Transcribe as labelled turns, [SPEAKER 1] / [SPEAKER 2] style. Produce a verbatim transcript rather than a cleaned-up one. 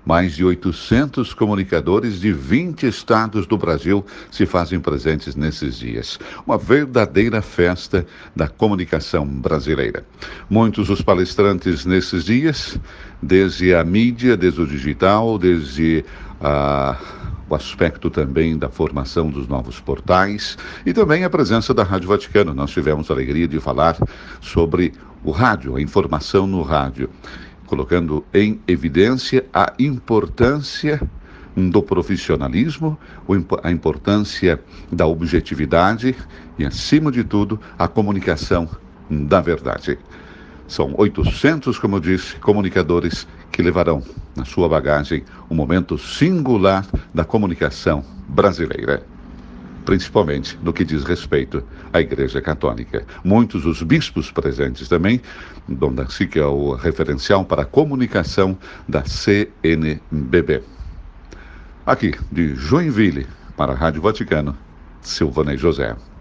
[SPEAKER 1] Mais de oitocentos comunicadores de vinte estados do Brasil se fazem presentes nesses dias. Uma verdadeira festa da comunicação brasileira. Muitos os palestrantes nesses dias, desde a mídia, desde o digital, desde a... o aspecto também da formação dos novos portais e também a presença da Rádio Vaticano. Nós tivemos a alegria de falar sobre o rádio, a informação no rádio, colocando em evidência a importância do profissionalismo, a importância da objetividade e, acima de tudo, a comunicação da verdade. São oitocentos, como eu disse, comunicadores que levarão na sua bagagem um momento singular da comunicação brasileira, principalmente no que diz respeito à Igreja Católica. Muitos os bispos presentes também, Dom Darcy, que é o referencial para a comunicação da C N B B. Aqui, de Joinville, para a Rádio Vaticano, Silvanei José.